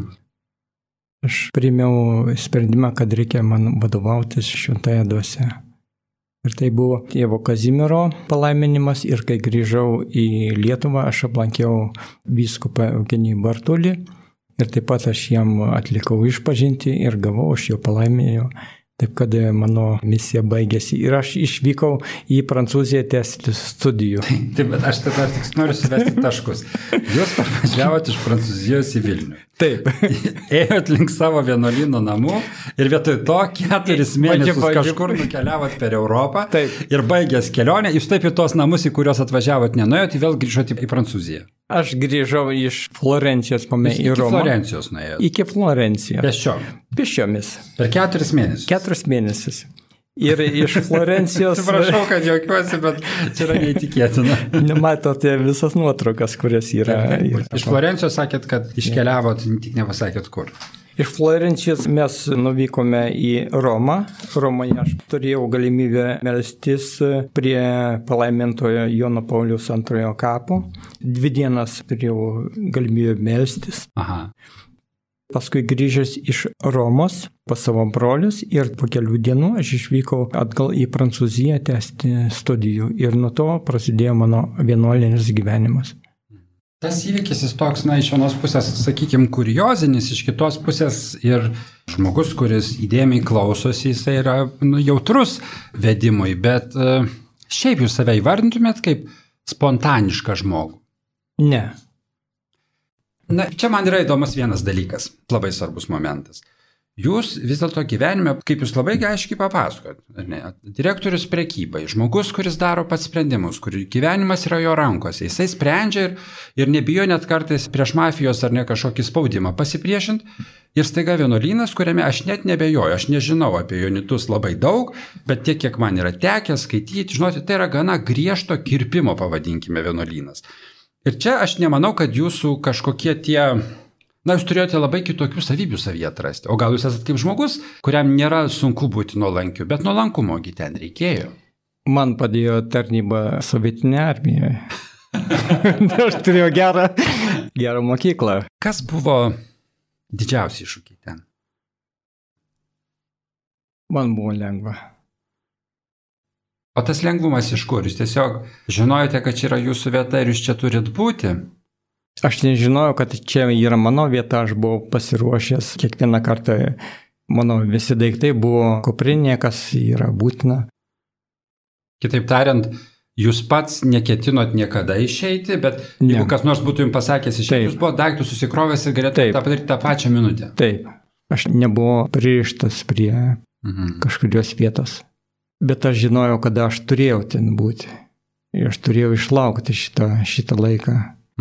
Aš priėmiau sprendimą, kad reikia man vadovautis šventąja dvasia. Ir tai buvo tėvo Kazimiero palaiminimas ir kai grįžau į Lietuvą, aš aplankiau vyskupą Eugenijų Bartulį ir taip pat aš jam atlikau išpažintį ir gavau aš jo palaiminimą. Taip, kad mano misija baigėsi ir aš išvykau į Prancūziją tęsti studijų. Taip, bet aš tada tik noriu suvesti taškus. Jūs parvažiavote iš Prancūzijos į Vilnių. Taip. Ėjot link savo vienuolyno namų ir vietoj to 4 mėnesius kažkur nukeliavot per Europą. Taip. Ir baigęs kelionę, jūs taip į tos namus, į kuriuos atvažiavot, nenuėjot, vėl grįžot į Prancūziją. Aš grįžau iš Florencijos į Romą. Iki Florencijos nuėjot? Iki Florencijos. Pėsčiom? Pėsčiomis. Per 4 mėnesius? 4 mėnesius. Ir iš Florencijos... Atsiprašau, kad jaukiuosi, bet čia yra neįtikėtina. Nematote visas nuotraukas, kurias yra. Iš Florencijos sakėt, kad iškeliavot, tik nepasakėt kur. Iš Florencijos mes nuvykome į Romą. Romoje aš turėjau galimybę melstis prie palaimintojo Jono Pauliaus II kapo. 2 dienas turėjau galimybę melstis. Paskui grįžęs iš Romos pas savo brolius ir po kelių dienų aš išvykau atgal į Prancūziją tęsti studijų ir nuo to prasidėjo mano vienuolinis gyvenimas. Tas įvykis jis toks, iš vienos pusės, sakykime, kuriozinis, iš kitos pusės ir žmogus, kuris įdėmiai klausosi, jisai yra jautrus vedimui, bet šiaip jūs save įvardintumėt kaip spontanišką žmogų? Ne. Na, čia man yra įdomus vienas dalykas, labai svarbus momentas. Jūs vis dėlto gyvenime, kaip jūs labai aiškiai papasakot, direktorius prekybai, žmogus, kuris daro pats sprendimus, kur gyvenimas yra jo rankose, jisai sprendžia ir nebijo net kartais prieš mafijos ar ne kažkokį spaudimą pasipriešint. Ir staiga vienuolynas, kuriame aš net nebejoju, aš nežinau apie jonitus labai daug, bet tiek, kiek man yra tekę skaityti, žinoti, tai yra gana griežto kirpimo, pavadinkime, vienuolynas. Ir čia aš nemanau, kad jūsų kažkokie tie... Na, jūs turėjote labai kitokių savybių savyje atrasti. O gal jūs esate kaip žmogus, kuriam nėra sunku būti nuolankiu, bet nuolankumogi ten reikėjo. Man padėjo tarnyba sovietinėje armijoje. Aš turėjau gerą mokyklą. Kas buvo didžiausi iššūkiai ten? Man buvo lengva. O tas lengvumas iš kur? Jūs tiesiog žinojote, kad čia yra jūsų vieta ir jūs čia turit būti? Aš nežinojau, kad čia yra mano vieta, aš buvau pasiruošęs kiekvieną kartą mano visi daiktai buvo kuprinė, kas yra būtina. Kitaip tariant, jūs pats neketinot niekada išeiti, bet jeigu kas nors būtų jums pasakęs išeiti, jūs buvo daiktų susikrovęs ir galėtumėte tą padaryti tą pačią minutę. Taip, aš nebuvau pririštas prie kažkurios vietos, bet aš žinojau, kada aš turėjau ten būti. Ir aš turėjau išlaukti šitą laiką.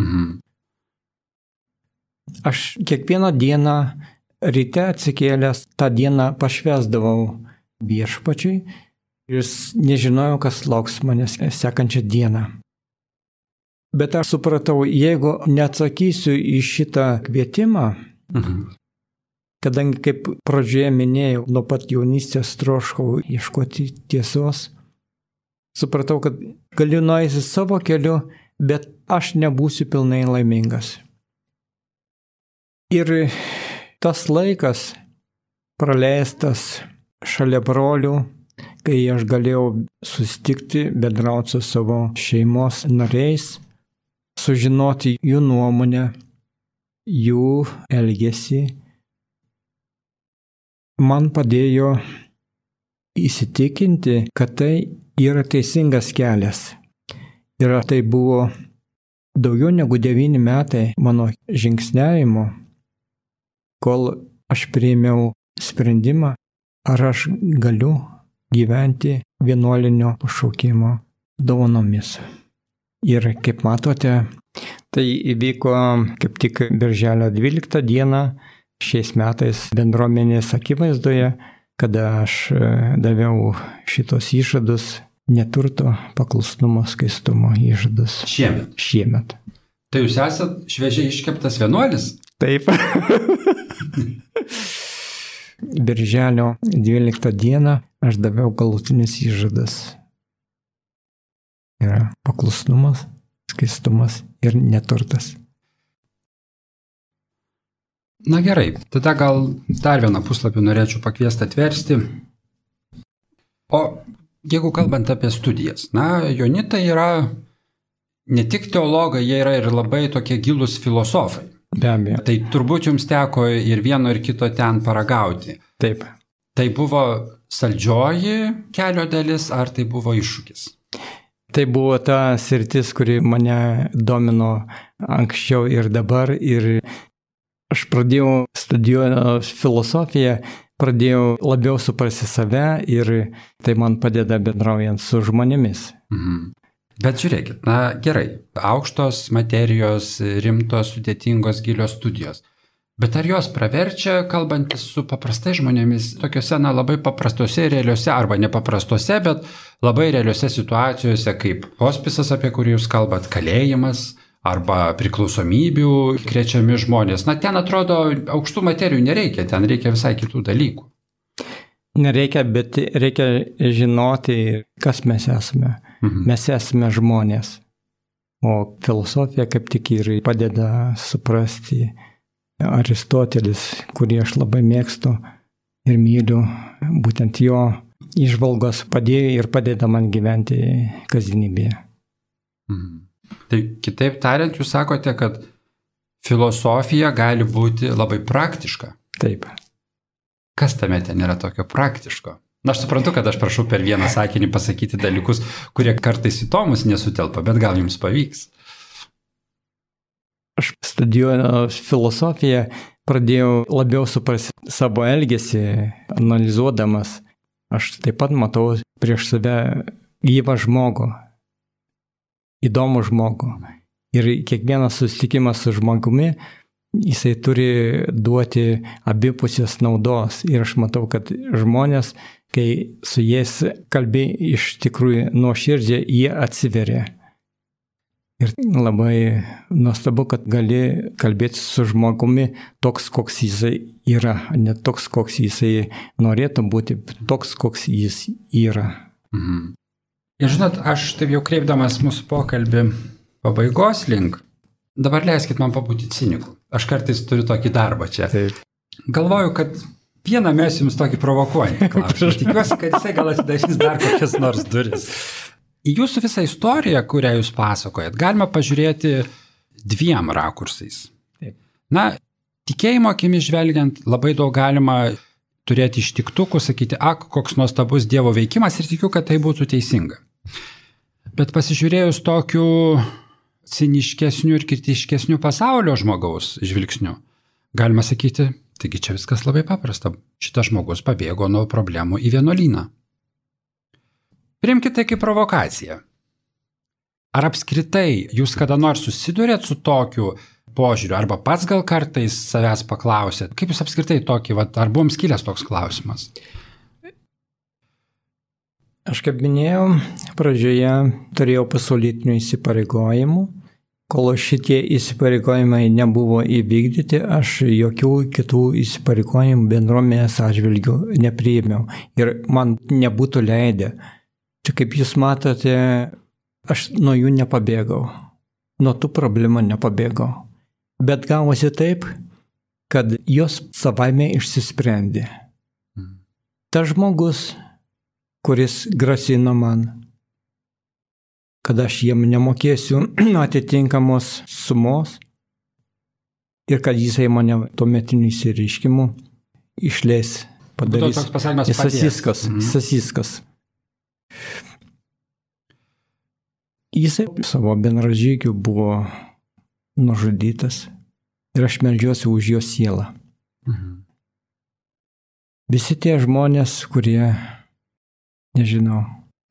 Aš kiekvieną dieną ryte atsikėlęs tą dieną pašvęsdavau viešpačiui ir nežinojau, kas lauks manęs sekančią dieną. Bet aš supratau, jeigu neatsakysiu į šitą kvietimą, kadangi kaip pradžioje minėjau, nuo pat jaunystės troškau ieškoti tiesos, supratau, kad galiu nueiti savo keliu, bet aš nebūsiu pilnai laimingas. Ir tas laikas praleistas šalia brolių, kai aš galėjau susitikti, bendrauti su savo šeimos nariais, sužinoti jų nuomonę, jų elgesį, man padėjo įsitikinti, kad tai yra teisingas kelias. Ir tai buvo daugiau negu 9 metai mano žingsniavimo, kol aš priėmiau sprendimą, ar aš galiu gyventi vienuolinio pašaukimo dovanomis. Ir kaip matote, tai įvyko kaip tik birželio 12 dieną šiais metais bendruomenės akivaizdoje, kada aš daviau šitos įžadus, neturto, paklusnumo, skaistumo įžadus. Šiemet. Tai jūs esat šviežiai iškeptas vienuolis? Taip. Birželio 12 dieną aš daviau galutinius įžadus. Yra paklusnumas, skaistumas ir neturtas. Na gerai, tada gal dar vieną puslapį norėčiau pakviesti atversti. O jeigu kalbant apie studijas, jonitai yra ne tik teologai, jie yra ir labai tokie gilūs filosofai. Be abejo. Tai turbūt jums teko ir vieno ir kito ten paragauti. Taip. Tai buvo saldžioji kelio dalis, ar tai buvo iššūkis? Tai buvo ta sritis, kuri mane domino anksčiau ir dabar. Ir aš pradėjau studijuoti filosofiją, pradėjau labiau suprasti save ir tai man padeda bendraujant su žmonėmis. Bet žiūrėkit, gerai, aukštos materijos, rimtos, sudėtingos, gilios studijos. Bet ar jos praverčia, kalbantis su paprastai žmonėmis, tokiuose labai paprastose, realiuose, arba nepaprastose, bet labai realiuose situacijose, kaip hospisas, apie kurį jūs kalbat, kalėjimas, arba priklausomybių krečiami žmonės. Ten atrodo, aukštų materijų nereikia, ten reikia visai kitų dalykų. Nereikia, bet reikia žinoti, kas mes esame. Mes esame žmonės. O filosofija kaip tik ir padeda suprasti Aristotelis, kurį aš labai mėgstu ir myliu. Būtent jo įžvalgos padėjo ir padeda man gyventi kasdienybėje. Tai kitaip tariant, jūs sakote, kad filosofija gali būti labai praktiška. Taip. Kas tame ten yra tokio praktiško? Aš suprantu, kad aš prašau per vieną sakinį pasakyti dalykus, kurie kartais į tomus nesutelpa, bet gal jums pavyks. Aš studijuoju filosofiją, pradėjau labiau suprasti savo elgesį, analizuodamas. Aš taip pat matau prieš save gyvą žmogų, įdomų žmogų. Ir kiekvienas susitikimas su žmogumi, jisai turi duoti abipusės naudos. Ir aš matau, kad žmonės, kai su jais kalbi iš tikrųjų nuoširdžiai, jie atsiveria. Ir labai nuostabu, kad gali kalbėti su žmogumi toks, koks jisai yra. Ne toks, koks jisai norėtų būti, bet toks, koks jis yra. Ir žinot, aš taip jau kreipdamas mūsų pokalbį pabaigos link, dabar leiskit man pabūti ciniku. Aš kartais turiu tokį darbą čia. Taip. Galvoju, kad vieną mes jums tokį provokuojantį klausimą. Tikiuosi, kad jisai gal atidarys dar kokias nors duris. Į jūsų visą istoriją, kurią jūs pasakojat, galima pažiūrėti 2 rakursais. Taip. Tikėjimo akimis žvelgiant, labai daug galima turėti ištiktukų, sakyti, koks nuostabus Dievo veikimas ir tikiu, kad tai būtų teisinga. Bet pasižiūrėjus tokiu ciniškesniu ir kritiškesniu pasaulio žmogaus žvilgsniu, galima sakyti, taigi čia viskas labai paprasta. Šitas žmogus pabėgo nuo problemų į vienuolyną. Priimkite tai kaip provokaciją. Ar apskritai jūs kada nors susidurėt su tokiu požiūriu, arba pats gal kartais savęs paklausėt, kaip jūs apskritai tokį, ar buvo jums kilęs toks klausimas? Aš kaip minėjau, pradžioje turėjau pasaulytinių įsipareigojimų. Kol šitie įsipareigojimai nebuvo įvykdyti, aš jokių kitų įsipareigojimų bendruomenės atžvilgių nepriėmiau ir man nebūtų leidę. Čia kaip jūs matote, aš nuo jų nepabėgau, nuo tų problemų nepabėgau. Bet gavosi taip, kad jos savaime išsisprendė. Tas žmogus, kuris grasino man, kad aš jiem nemokėsiu atitinkamos sumos ir kad jisai mane tuometiniu įsireiškimu išleis, padarys sasiskas. Jisai savo bendražygių buvo nužudytas ir aš meldžiuosi už jo sielą. Visi tie žmonės, kurie, nežinau,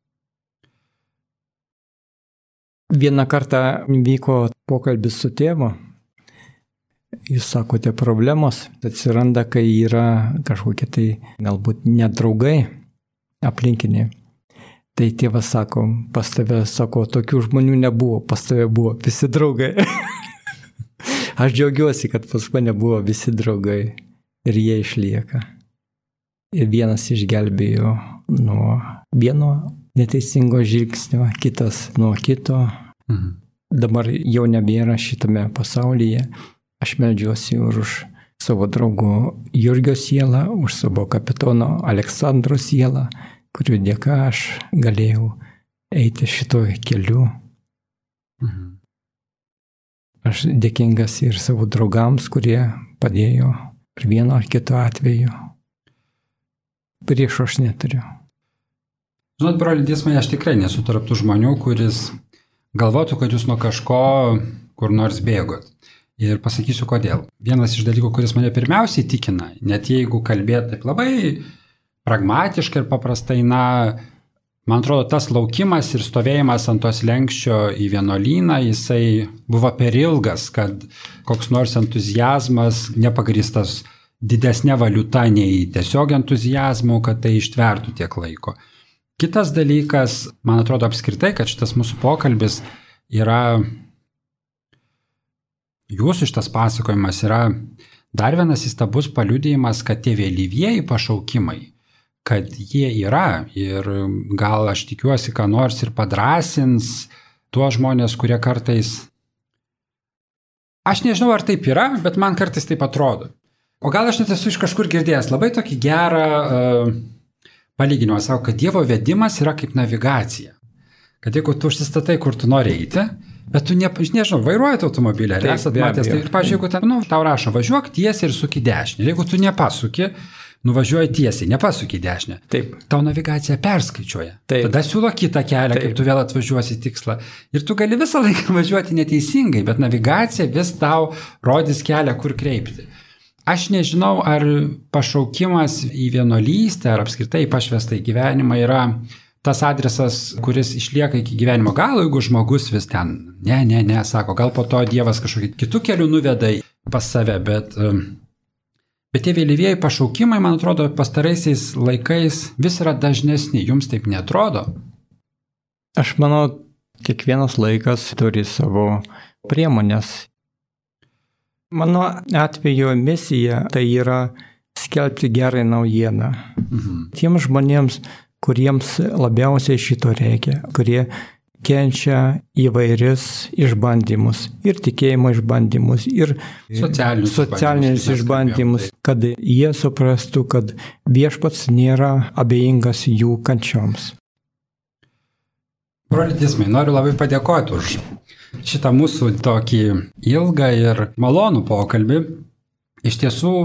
vieną kartą vyko pokalbis su tėvu. Jūs sakote, problemos atsiranda, kai yra kažkokie tai galbūt nedraugai aplinkiniai. Tai tėvas sako, pas tave, sako, tokių žmonių nebuvo, pas tave buvo visi draugai. Aš džiaugiuosi, kad pas mane buvo visi draugai ir jie išlieka. Ir vienas išgelbėjo nuo vieno neteisingo žvilgsnio, kitas nuo kito. Dabar jau nebėra šitame pasaulyje. Aš meldžiuosi už savo draugo Jurgio sielą, už savo kapitono Aleksandro sielą, kurių dėka aš galėjau eiti šito keliu. Aš dėkingas ir savo draugams, kurie padėjo ir vieno ar kito atveju. Priešo aš neturiu. Žinot, broli Dismai, aš tikrai nesu tarp tų žmonių, kuris galvotų, kad jūs nuo kažko kur nors bėgot. Ir pasakysiu kodėl. Vienas iš dalykų, kuris mane pirmiausiai tikina, net jeigu kalbėt taip labai pragmatiškai ir paprastai, man atrodo, tas laukimas ir stovėjimas ant tos lenkščio į vienuolyną, jisai buvo per ilgas, kad koks nors entuzijazmas nepagrįstas didesnė valiuta nei tiesiog entuzijazmų, kad tai ištvertų tiek laiko. Kitas dalykas, man atrodo apskritai, kad šitas mūsų pokalbis yra, jūsų šitas pasakojimas yra dar vienas įstabus paliudijimas, kad tie vėlyvieji pašaukimai, kad jie yra ir gal aš tikiuosi, ką nors ir padrasins tuos žmonės, kurie kartais, aš nežinau ar taip yra, bet man kartais taip atrodo. O gal aš net esu iš kažkur girdėjęs labai tokį gerą palyginimą, savo, kad Dievo vedimas yra kaip navigacija. Kad jeigu tu užsistatai, kur tu nori eiti, bet tu nežinau, vairuojate automobilį, ar esat matęs, tai ir, pavyzdžiui, jeigu tau rašo, važiuok tiesiai ir suki dešinę. Jeigu tu nepasuki, nuvažiuoji tiesiai, nepasuki dešinę. Taip. Tau navigacija perskaičiuoja. Taip. Tada siūlo kitą kelią, kaip tu vėl atvažiuosi į tikslą. Ir tu gali visą laiką važiuoti neteisingai, bet navigacija vis tau rodys kelią, kur kreipti. Aš nežinau, ar pašaukimas į vienuolystę, ar apskritai pašvestą į gyvenimą yra tas adresas, kuris išlieka iki gyvenimo galo, jeigu žmogus vis ten, ne, sako, gal po to Dievas kažkokį kitų kelių nuveda pas save, bet tie vėlyvieji pašaukimai, man atrodo, pastaraisiais laikais vis yra dažnesni. Jums taip neatrodo? Aš manau, kiekvienas laikas turi savo priemonės. Mano atveju misija tai yra skelbti gerą naujieną. Tiems žmonėms, kuriems labiausiai šito reikia, kurie kenčia įvairius išbandymus, ir tikėjimo išbandymus, ir socialinius išbandymus, kad jie suprastų, kad viešpats nėra abejingas jų kančioms. Broli Dismai, noriu labai padėkoti už šitą mūsų tokį ilgą ir malonų pokalbį. Iš tiesų,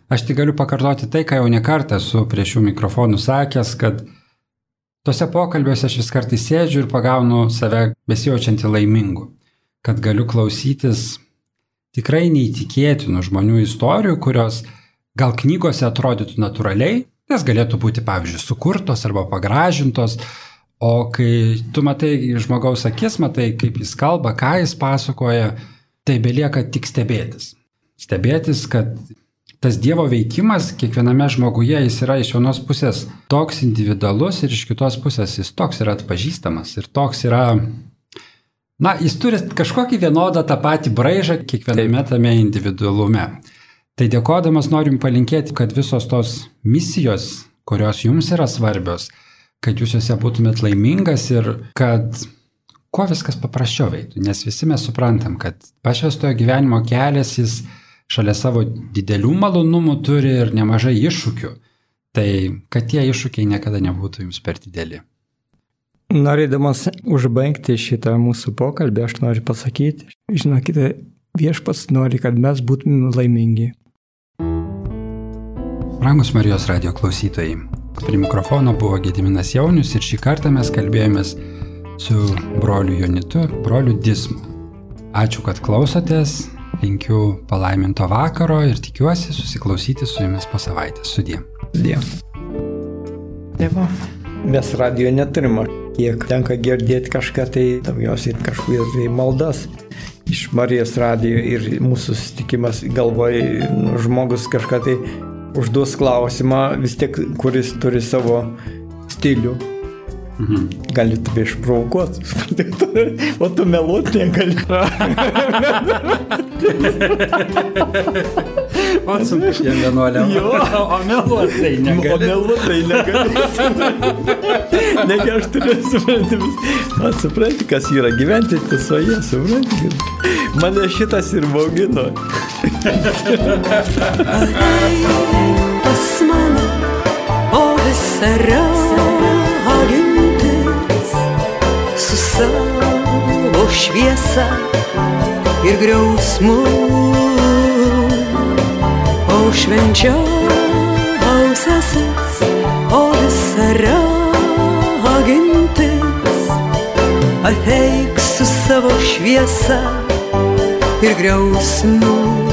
Aš tik galiu pakartoti tai, ką jau ne kartą esu prie šių mikrofonų sakęs, kad tose pokalbiuose aš vis kartais sėdžiu ir pagaunu save besijaučiantį laimingu, kad galiu klausytis tikrai neįtikėtinų žmonių istorijų, kurios gal knygose atrodytų natūraliai, nes galėtų būti, pavyzdžiui, sukurtos arba pagražintos, o kai tu matai žmogaus akis, matai, kaip jis kalba, ką jis pasakoja, tai belieka tik stebėtis. Stebėtis, kad tas Dievo veikimas kiekviename žmoguje jis yra iš vienos pusės toks individualus ir iš kitos pusės jis toks yra atpažįstamas ir toks yra, jis turi kažkokį vienodą tą patį braižą kiekviename tame individualume. Tai dėkodamas norim palinkėti, kad visos tos misijos, kurios jums yra svarbios, kad jūs juose būtumėt laimingas ir kad kuo viskas paprasčiau veiktų, nes visi mes suprantam, kad pašvęstojo gyvenimo kelias jis šalia savo didelių malonumų turi ir nemažai iššūkių. Tai kad tie iššūkiai niekada nebūtų jums per dideli. Norėdamas užbaigti šitą mūsų pokalbį, aš noriu pasakyti, žinokite, Viešpats nori, kad mes būtume laimingi. Brangus Marijos radijo klausytojai, prie mikrofono buvo Gediminas Jaunius ir šį kartą mes kalbėjomės su broliu Jonitu, broliu Dismu. Ačiū, kad klausotės. Linkiu palaiminto vakaro ir tikiuosi susiklausyti su jumis po savaitės. Sudie. Diev. Mes radijo neturime. Kiek tenka girdėti kažką, tai daugiausiai kažkokias tai maldas iš Marijos radijo ir mūsų susitikimas galvoje žmogus kažką tai užduos klausimą, vis tiek, kuris turi savo stilių. Gali tave išprovokuoti, o tu meluoti negali. O sunku šiem vienuoliam. O meluoti tai negali. Negi aš turiu supranti, man supranti, kas yra gyventi tiesoje, supranti. Mane šitas ir baugino. Pas mane, o visara su savo šviesa ir griausmu, o švenčiausiasis, o visa ragintis, ateik su savo šviesa ir griausmu.